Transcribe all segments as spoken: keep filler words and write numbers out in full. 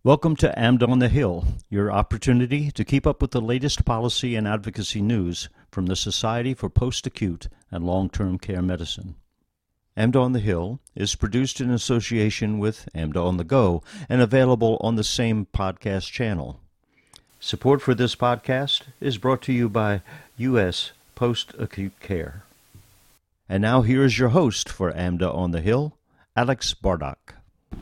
Welcome to AMDA on the Hill, your opportunity to keep up with the latest policy and advocacy news from the Society for Post-Acute and Long-Term Care Medicine. AMDA on the Hill is produced in association with AMDA on the Go and available on the same podcast channel. Support for this podcast is brought to you by U S Post-Acute Care. And now here is your host for AMDA on the Hill, Alex Bardock.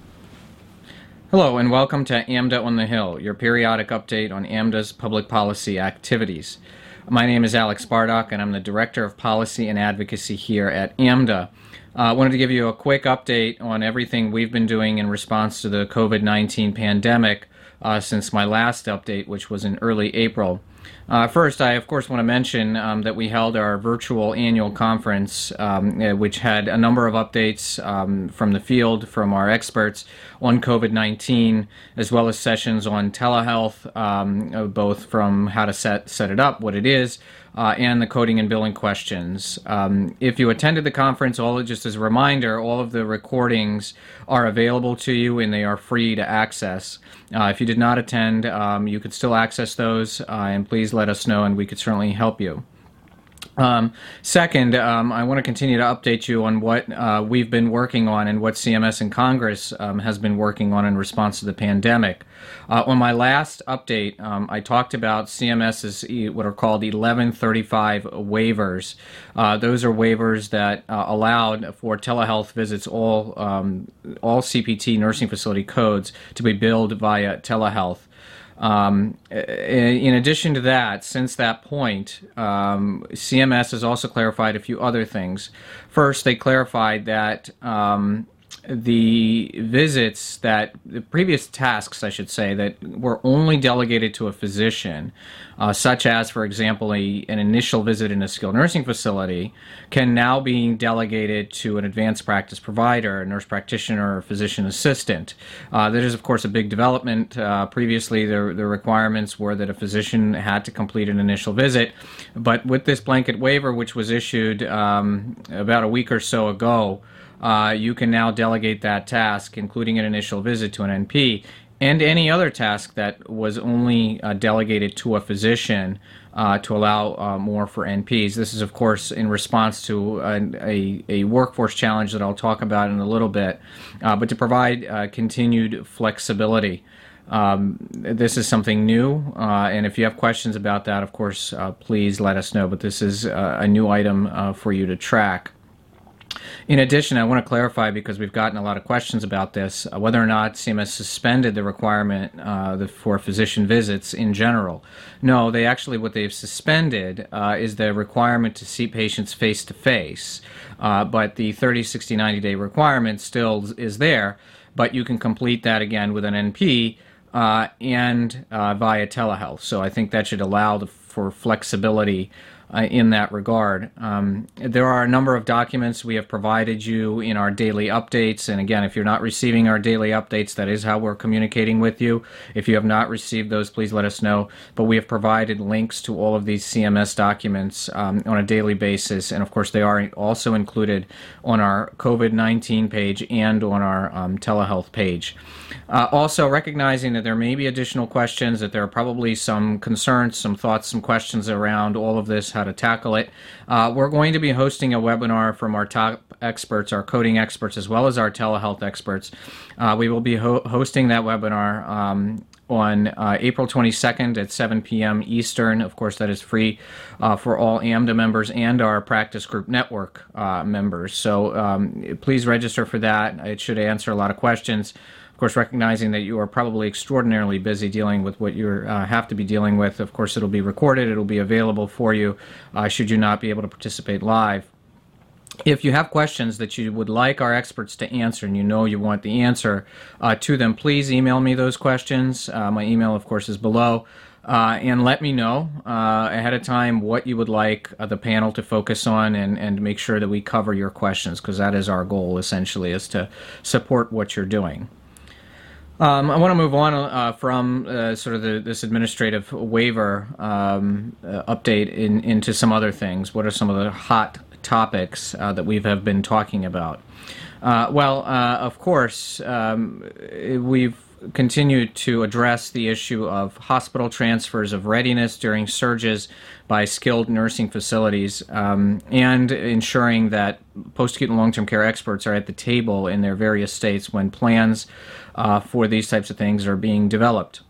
Hello and welcome to AMDA on the Hill, your periodic update on AMDA's public policy activities. My name is Alex Bardock and I'm the Director of Policy and Advocacy here at AMDA. I uh, wanted to give you a quick update on everything we've been doing in response to the COVID nineteen pandemic uh, since my last update, which was in early April. Uh, first, I of course want to mention um, that we held our virtual annual conference, um, uh, which had a number of updates um, from the field, from our experts on COVID nineteen, as well as sessions on telehealth, um, both from how to set, set it up, what it is, uh, and the coding and billing questions. Um, if you attended the conference, all just as a reminder, all of the recordings are available to you and they are free to access. Uh, if you did not attend, um, you could still access those, uh, and please let us know and we could certainly help you. Um, second, um, I want to continue to update you on what uh, we've been working on and what C M S and Congress um, has been working on in response to the pandemic. Uh, on my last update, um, I talked about CMS's what are called eleven thirty-five waivers. Uh, those are waivers that uh, allowed for telehealth visits, all um, all C P T nursing facility codes to be billed via telehealth. Um, in addition to that, since that point, um, C M S has also clarified a few other things. First, they clarified that um, the visits that, the previous tasks, I should say, that were only delegated to a physician, uh, such as, for example, a, an initial visit in a skilled nursing facility, can now be delegated to an advanced practice provider, a nurse practitioner, or physician assistant. Uh, that is, of course, a big development. Uh, previously, the, the requirements were that a physician had to complete an initial visit, but with this blanket waiver, which was issued um, about a week or so ago, Uh, you can now delegate that task, including an initial visit, to an N P, and any other task that was only uh, delegated to a physician uh, to allow uh, more for N Ps. This is, of course, in response to a, a, a workforce challenge that I'll talk about in a little bit, uh, but to provide uh, continued flexibility. Um, this is something new, uh, and if you have questions about that, of course, uh, please let us know, but this is uh, a new item uh, for you to track. In addition, I want to clarify, because we've gotten a lot of questions about this, uh, whether or not C M S suspended the requirement uh, the, for physician visits in general. No, they actually, what they've suspended uh, is the requirement to see patients face-to-face, uh, but the thirty, sixty, ninety day requirement still is there, but you can complete that again with an N P uh, and uh, via telehealth. So I think that should allow the, for flexibility Uh, in that regard. Um, there are a number of documents we have provided you in our daily updates, and again, if you're not receiving our daily updates, that is how we're communicating with you. If you have not received those, please let us know, but we have provided links to all of these C M S documents um, on a daily basis, and of course they are also included on our COVID nineteen page and on our um, telehealth page. Uh, also, recognizing that there may be additional questions, that there are probably some concerns, some thoughts, some questions around all of this, how to tackle it. Uh, we're going to be hosting a webinar from our top experts, our coding experts, as well as our telehealth experts. Uh, we will be ho- hosting that webinar um, on uh, April twenty-second at seven p.m. Eastern. Of course, that is free uh, for all AMDA members and our Practice Group Network uh, members. So um, please register for that. It should answer a lot of questions. Of course, recognizing that you are probably extraordinarily busy dealing with what you uh, have to be dealing with. Of course, it'll be recorded. It'll be available for you uh, should you not be able to participate live. If you have questions that you would like our experts to answer and you know you want the answer uh, to them, please email me those questions. Uh, my email, of course, is below. Uh, and let me know uh, ahead of time what you would like uh, the panel to focus on, and, and make sure that we cover your questions, because that is our goal, essentially, is to support what you're doing. Um, I want to move on uh, from uh, sort of the, this administrative waiver um, uh, update in, into some other things. What are some of the hot topics uh, that we have been talking about? Uh, well, uh, of course, um, we've continued to address the issue of hospital transfers of readiness during surges by skilled nursing facilities, um, and ensuring that post-acute and long-term care experts are at the table in their various states when plans uh, for these types of things are being developed.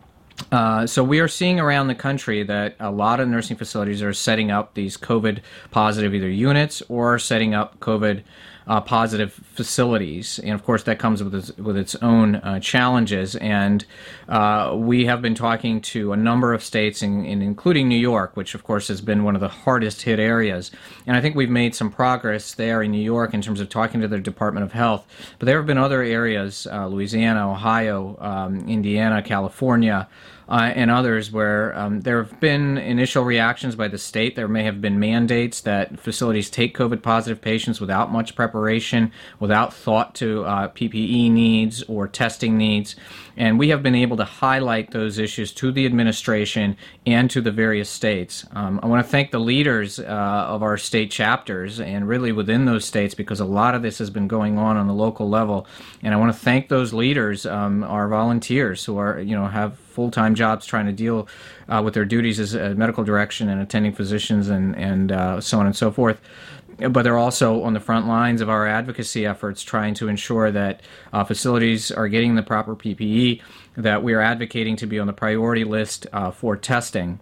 Uh, so we are seeing around the country that a lot of nursing facilities are setting up these COVID positive either units or setting up COVID uh, positive facilities. And of course that comes with its, with its own uh, challenges. And uh, we have been talking to a number of states, in, in including New York, which of course has been one of the hardest hit areas. And I think we've made some progress there in New York in terms of talking to their Department of Health. But there have been other areas, uh, Louisiana, Ohio, um, Indiana, California, Uh, and others where um, there have been initial reactions by the state. There may have been mandates that facilities take COVID-positive patients without much preparation, without thought to uh, P P E needs or testing needs. And we have been able to highlight those issues to the administration and to the various states. Um, I want to thank the leaders uh, of our state chapters and really within those states, because a lot of this has been going on on the local level. And I want to thank those leaders, um, our volunteers who are, you know, have full-time jobs trying to deal uh, with their duties as uh, medical direction and attending physicians and, and uh, so on and so forth. But they're also on the front lines of our advocacy efforts, trying to ensure that uh, facilities are getting the proper P P E, that we are advocating to be on the priority list uh, for testing.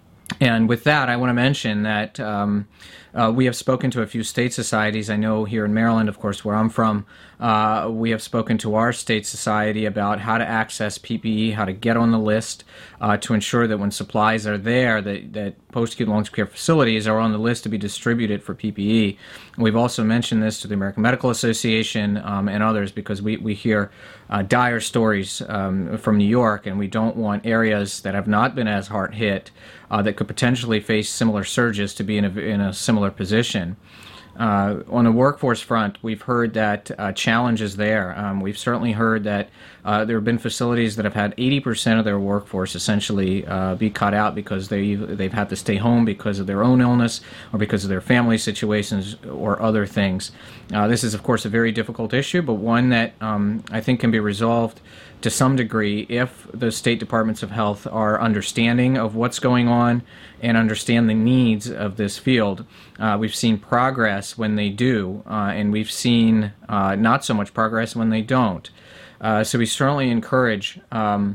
And with that, I want to mention that um, uh, we have spoken to a few state societies. I know here in Maryland, of course, where I'm from, uh, we have spoken to our state society about how to access P P E, how to get on the list uh, to ensure that when supplies are there, that, that post-acute long-term care facilities are on the list to be distributed for P P E. We've also mentioned this to the American Medical Association um, and others, because we, we hear uh, dire stories um, from New York, and we don't want areas that have not been as hard hit uh, that could potentially face similar surges to be in a, in a similar position. Uh, on the workforce front, we've heard that uh, challenges there. Um, we've certainly heard that uh, there have been facilities that have had eighty percent of their workforce essentially uh, be cut out because they, they've had to stay home because of their own illness or because of their family situations or other things. Uh, this is, of course, a very difficult issue, but one that um, I think can be resolved to some degree if the state departments of health are understanding of what's going on and understand the needs of this field. Uh, we've seen progress when they do, uh, and we've seen uh, not so much progress when they don't. Uh, so we certainly encourage, um,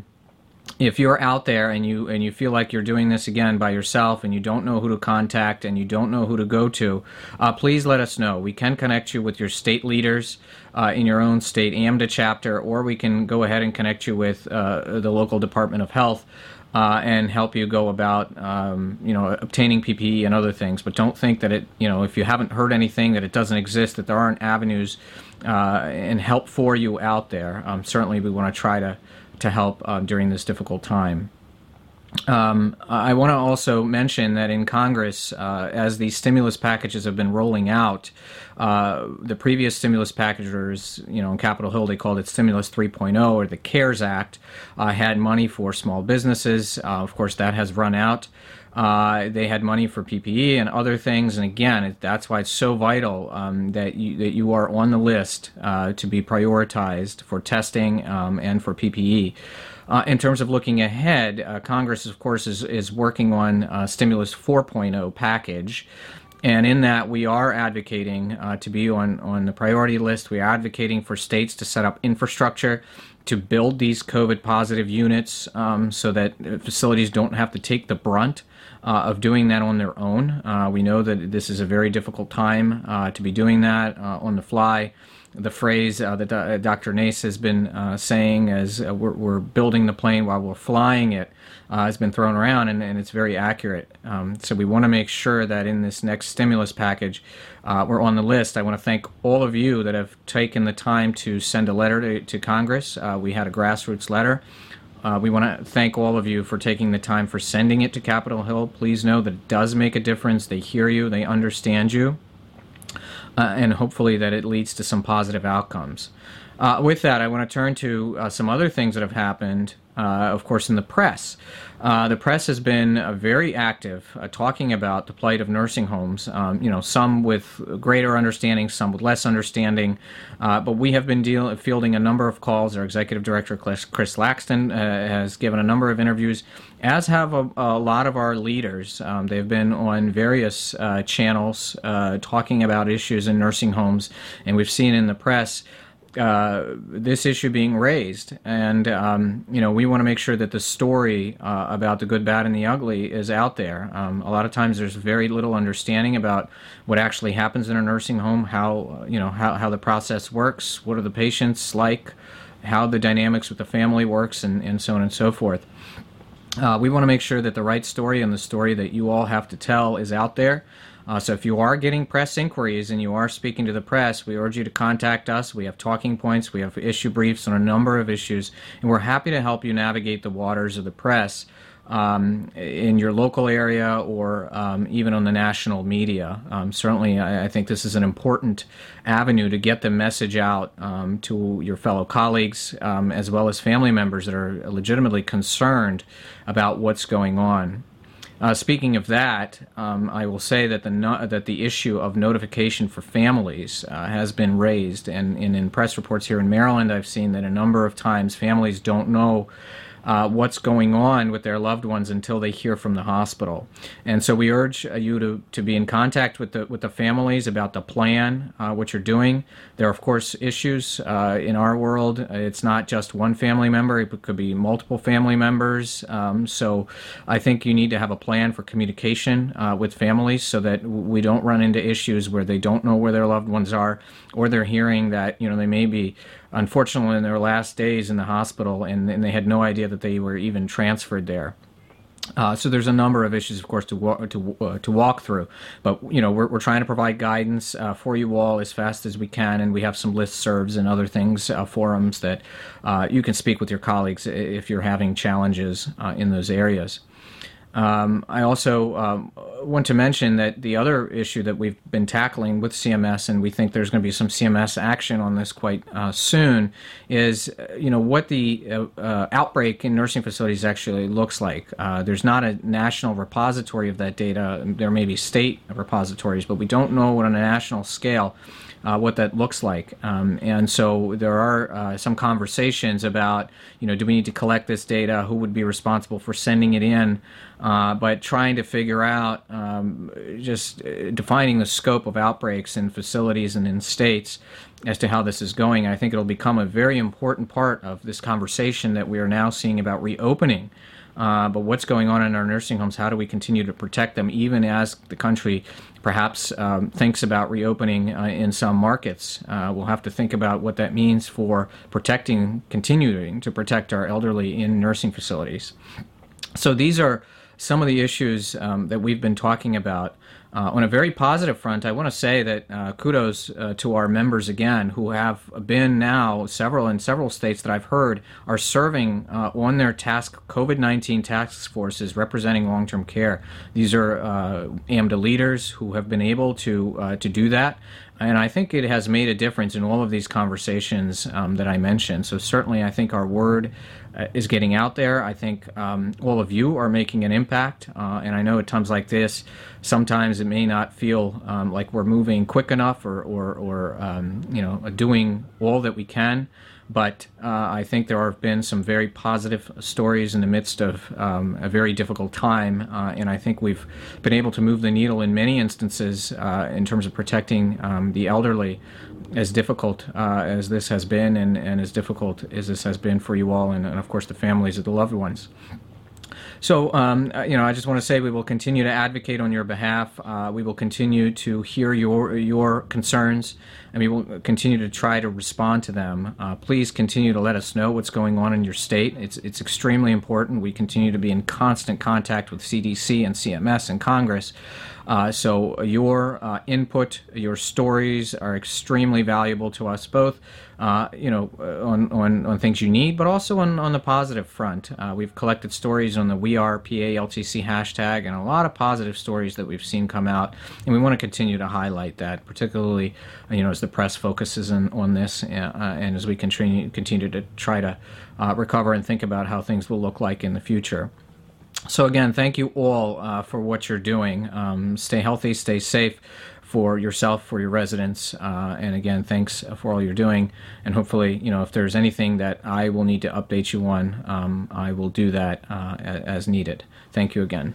if you're out there and you and you feel like you're doing this again by yourself and you don't know who to contact and you don't know who to go to, uh, please let us know. We can connect you with your state leaders uh, in your own state AMDA chapter, or we can go ahead and connect you with uh, the local Department of Health uh, and help you go about um, you know, obtaining P P E and other things. But don't think that it, you know, if you haven't heard anything, that it doesn't exist, that there aren't avenues uh, and help for you out there. Um, certainly we want to try to to help uh, during this difficult time. Um, I want to also mention that in Congress, uh, as these stimulus packages have been rolling out, uh, the previous stimulus packages, you know, in Capitol Hill, they called it Stimulus three point oh, or the CARES Act, uh, had money for small businesses. Uh, of course, that has run out. Uh, they had money for P P E and other things, and again, it, that's why it's so vital um, that you that you are on the list uh, to be prioritized for testing um, and for P P E. Uh, in terms of looking ahead, uh, Congress, of course, is is working on uh, Stimulus four point oh package. And in that, we are advocating uh, to be on, on the priority list. We are advocating for states to set up infrastructure to build these COVID-positive units um, so that facilities don't have to take the brunt uh, of doing that on their own. Uh, we know that this is a very difficult time uh, to be doing that uh, on the fly. The phrase uh, that uh, Doctor Nace has been uh, saying as uh, we're, we're building the plane while we're flying it uh, has been thrown around, and, and it's very accurate. Um, so we want to make sure that in this next stimulus package, uh, we're on the list. I want to thank all of you that have taken the time to send a letter to, to Congress. Uh, we had a grassroots letter. Uh, we want to thank all of you for taking the time for sending it to Capitol Hill. Please know that it does make a difference. They hear you. They understand you. Uh, and hopefully that it leads to some positive outcomes. Uh, with that, I want to turn to uh, some other things that have happened, uh, of course, in the press. Uh, the press has been uh, very active uh, talking about the plight of nursing homes, um, you know, some with greater understanding, some with less understanding. Uh, but we have been deal- fielding a number of calls. Our executive director, Chris, Chris Laxton, uh, has given a number of interviews, as have a, a lot of our leaders. Um, they've been on various uh, channels uh, talking about issues in nursing homes, and we've seen in the press Uh, this issue being raised, and um, you know, we want to make sure that the story uh, about the good, bad, and the ugly is out there. Um, a lot of times, there's very little understanding about what actually happens in a nursing home, how uh, you know how, how the process works, what are the patients like, how the dynamics with the family works, and, and so on and so forth. Uh, we want to make sure that the right story and the story that you all have to tell is out there. Uh, so if you are getting press inquiries and you are speaking to the press, we urge you to contact us. We have talking points. We have issue briefs on a number of issues, and we're happy to help you navigate the waters of the press um, in your local area or um, even on the national media. Um, certainly, I, I think this is an important avenue to get the message out um, to your fellow colleagues um, as well as family members that are legitimately concerned about what's going on. Uh, speaking of that, um, I will say that the no- that the issue of notification for families uh, has been raised, and, and in press reports here in Maryland, I've seen that a number of times families don't know uh, what's going on with their loved ones until they hear from the hospital. And so we urge uh, you to, to be in contact with the with the families about the plan, uh, what you're doing. There are, of course, issues uh, in our world. It's not just one family member. It could be multiple family members. Um, so I think you need to have a plan for communication uh, with families so that we don't run into issues where they don't know where their loved ones are, or they're hearing that, you know, they may be, unfortunately, in their last days in the hospital, and, and they had no idea that they were even transferred there. Uh, so there's a number of issues, of course, to walk, to uh, to walk through. But you know, we're we're trying to provide guidance uh, for you all as fast as we can, and we have some listservs and other things, uh, forums that uh, you can speak with your colleagues if you're having challenges uh, in those areas. Um, I also um, want to mention that the other issue that we've been tackling with C M S, and we think there's going to be some C M S action on this quite uh, soon, is uh, you know what the uh, uh, outbreak in nursing facilities actually looks like. Uh, there's not a national repository of that data. There may be state repositories, but we don't know on a national scale Uh, what that looks like. Um, and so there are uh, some conversations about, you know, do we need to collect this data? Who would be responsible for sending it in? Uh, but trying to figure out um, just defining the scope of outbreaks in facilities and in states as to how this is going. I think it'll become a very important part of this conversation that we are now seeing about reopening. Uh, but what's going on in our nursing homes? How do we continue to protect them, even as the country perhaps um, thinks about reopening uh, in some markets? Uh, we'll have to think about what that means for protecting, continuing to protect our elderly in nursing facilities. So these are some of the issues um, that we've been talking about. Uh, on a very positive front, I want to say that uh, kudos uh, to our members again, who have been now several in several states that I've heard are serving uh, on their task COVID nineteen task forces representing long-term care. These are uh, AMDA leaders who have been able to uh, to do that. And I think it has made a difference in all of these conversations um, that I mentioned. So certainly I think our word uh, is getting out there. I think um, all of you are making an impact. Uh, and I know at times like this, sometimes it may not feel um, like we're moving quick enough or, or, or um, you know, doing all that we can. But uh, I think there have been some very positive stories in the midst of um, a very difficult time, uh, and I think we've been able to move the needle in many instances uh, in terms of protecting um, the elderly, as difficult uh, as this has been, and, and as difficult as this has been for you all, and, and of course the families of the loved ones. So, um, you know, I just want to say we will continue to advocate on your behalf. Uh, we will continue to hear your your concerns, and we will continue to try to respond to them. Uh, please continue to let us know what's going on in your state. It's it's extremely important. We continue to be in constant contact with C D C and C M S and Congress Uh, so your uh, input, your stories are extremely valuable to us both, uh, you know, on, on, on things you need, but also on, on the positive front. Uh, we've collected stories on the We Are P A L T C hashtag and a lot of positive stories that we've seen come out, and we want to continue to highlight that, particularly, you know, as the press focuses in, on this uh, and as we continue, continue to try to uh, recover and think about how things will look like in the future. So again, thank you all uh, for what you're doing. Um, stay healthy, stay safe for yourself, for your residents, uh, and again, thanks for all you're doing. And hopefully, you know, if there's anything that I will need to update you on, um, I will do that uh, as needed. Thank you again.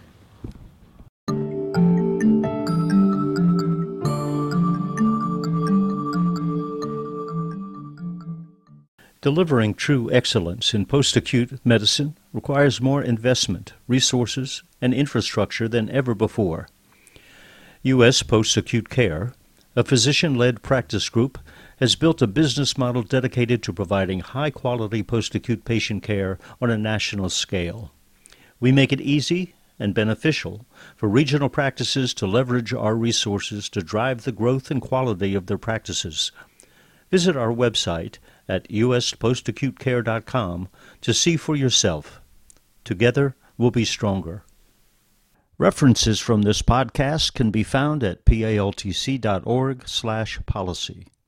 Delivering true excellence in post-acute medicine requires more investment, resources, and infrastructure than ever before. U S Post-Acute Care, a physician-led practice group, has built a business model dedicated to providing high-quality post-acute patient care on a national scale. We make it easy and beneficial for regional practices to leverage our resources to drive the growth and quality of their practices. Visit our website at u s post acute care dot com to see for yourself. Together, we'll be stronger. References from this podcast can be found at paltc dot org slash policy.